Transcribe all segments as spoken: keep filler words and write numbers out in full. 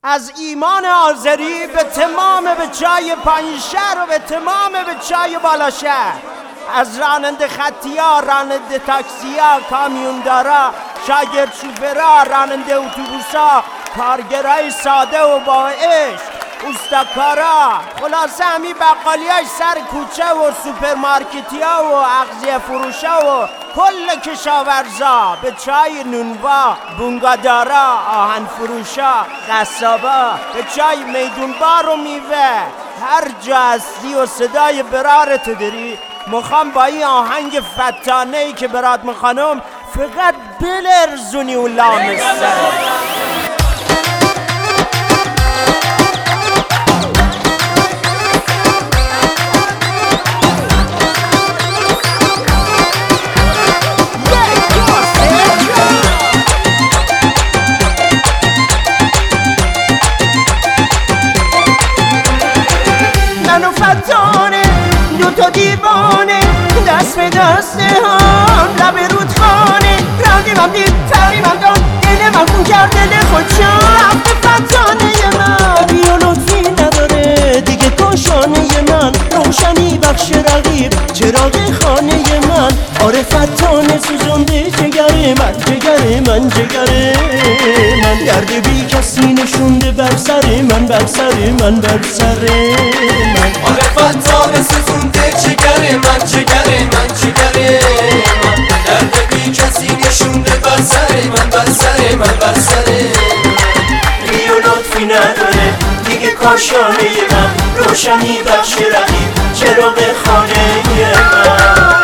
از ایمان آذری به تمام به چای پنجشهر و به تمام به چای بالاشهر، از راننده خطیا، راننده تاکسیا، کامیوندارا، شاگرد شوفرا، راننده اتوبوسا، کارگرای ساده و با عشق، استاکارا، خلاصه همی بقالیاش سر کوچه و سوپرمارکتیا و اغذیه فروشا و کل کشاورزا، به چای نونوا، بونگادارا، آهن فروشا، قصابا، به چای میدونبار و میوه، هر جا هستی و صدای برارت داری، مخوام با این آهنگ فتانه ای که برات میخوانم فقط بلرزونی و لامسته. من و فتانه دوتا دیوانه، دست به دست هم لب رودخانه، رندیم هم دید فریم هم داد، دل من خون کرد دل خودشان. رفت فتانه من بیا لطفی نداره دیگه، کاشانه من روشنی بخش رقیب چراغ خانه من. آره فتانه سوزنده جگره من، جگره من، جگره من، درد بی کسی نشونده بر سر من، بر سر من، بر سر من. آره فتانه سوزنده جگره من، جگره من، جگره من، درد بی کسی نشونده بر سر من، بر سر من، بر سر من. بیا لطفی نداره دیگه کاشانه من، روشنی بخش رقیب چراغ خانه من.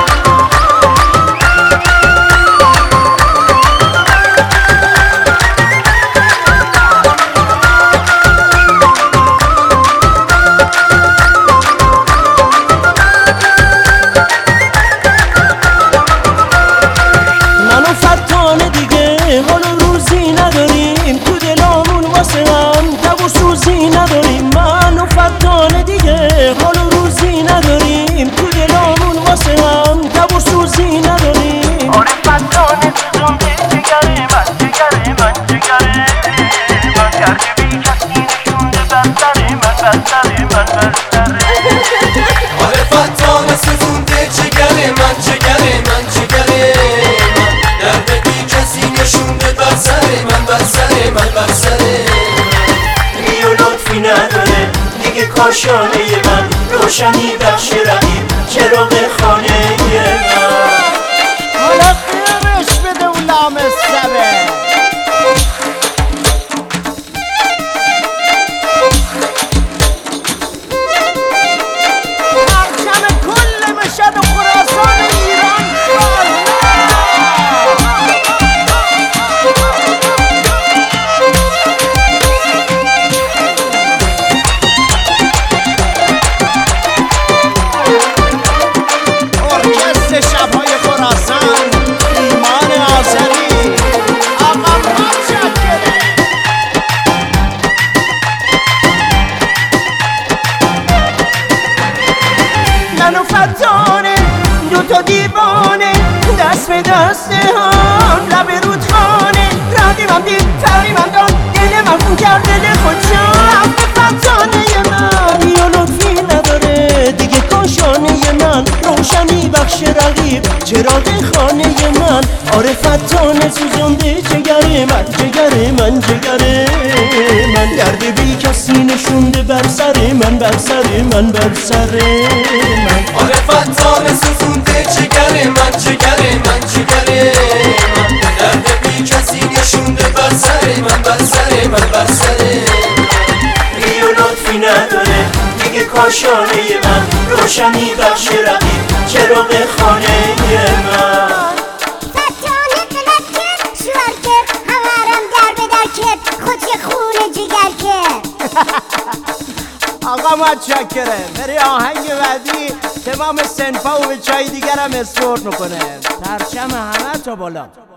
آره فتانه سوزنده جگره من، جگره من، جگره من، درد بی کسی نشونده بر سر من، بر سر من، بر سر من. بیا لطفی نداره دیگه کاشانه من، روشنی بخش رقیب چراغ خانه من. حالا خیرش بده و لامسته به فتانه دوتا دیوانه، دست به دست هم لب رودخانه، رندیم هم دید فریم هم داد، دل من خون کرد دل خودشان. رفت فتانه من بیا لطفی نداره دیگه کاشانه من، روشنی بخش رقیب چراغ خانه من. آره فتانه سوزنده جگره من، جگره من، جگره من، درد بی کسی نشونده بر سر من، بر سر من، بر سر من. آره فتانه سوزنده جگره من، جگره من، جگره من، درد بی کسی نشونده بر سر من، بر سر من، بر سر من. بیا لطفی نداره دیگه کاشانه من، روشنی بخش رقیب چراغ خانه من. فتانه غلط کرد شوهر کرد، همارم در به در کرد، خودش خونه جگر کرد. آقا متشکره. بری آهنگ بعدی تمام سنفا و به چای دیگرم اسپورت میکنه. پرچم همه تا بالا.